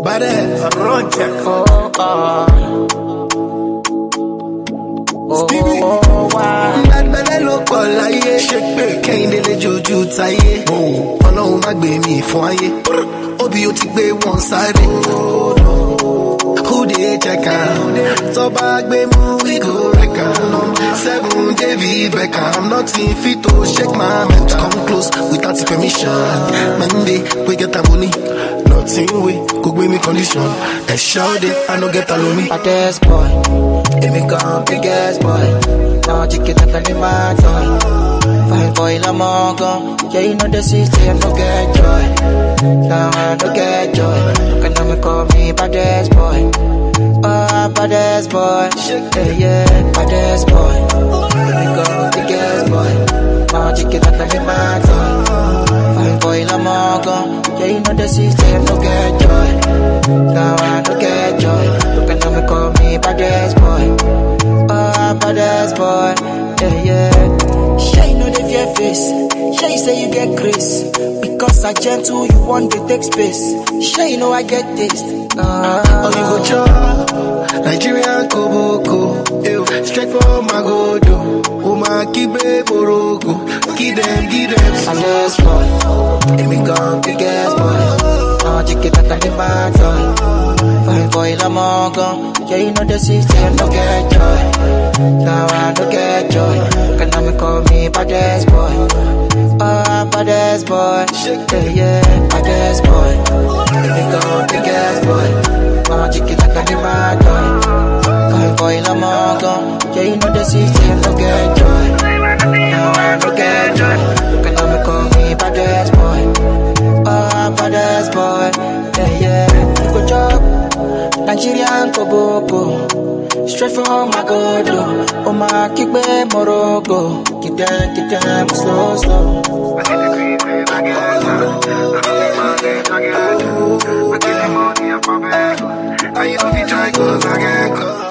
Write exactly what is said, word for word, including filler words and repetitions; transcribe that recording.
Badass, run check. Oh, oh. Oh, Stevie, oh, wow. bad belle ló pọ̀ láyé. Ṣépè kẹ́hìndé lè jojú táyé. Ọlọ́run má gbé mi fún ayé. Obi ó ti gbé wọn sáré. Who dey check am? Tọ́ba gbé mú we go wreck am. Seven David Beckham, nothing fit to shake my mental. Come close without permission. Monday we get a money. Nothing we could give me condition. And shout it, I no get a lomi. Baddest boy, here we come, biggest boy. Now check it out and my toy. Fine boy, I'm all gone. Yeah, you know the city, I no get joy. Now I no get joy. Can I call me baddest boy? Oh, baddest boy. Yeah, yeah, baddest boy. Here we come, biggest boy. Now check it out and my toy. Fine boy, I'm all gone. Yeah, you know the system, no get joy. Now I no get joy. You can never call me baddest boy. Oh, baddest boy. Yeah, yeah. Sure, you know the fear face. Sure, you say you get grace. Because I gentle, you want to take space. Sure, you know I get taste. Uh, Oh, you go chop Nigerian Koboko. Ew, straight from Magodo. Uma kibe borogo. Give them, give them. baddest boy. Here we come, biggest boy. Now check it out and my toy. Fine boy, I'm all gone. Yeah, you know the system, no get joy. Now I no get joy. Can I call me baddest boy? Oh, baddest boy. Yeah, yeah, baddest boy. Here we go, biggest boy. Now check it out and my toy. Fine boy, I'm all gone. Yeah, you know the system, no get joy. Now I no get joy. Can I call me baddest boy? Oh, baddest boy. Yeah, yeah, good job. Nigerian Koboko. Straight from Magodo. Oh, my kickbe Morogo. Get them, get them slow, slow. I used to be trying to go, I can't go.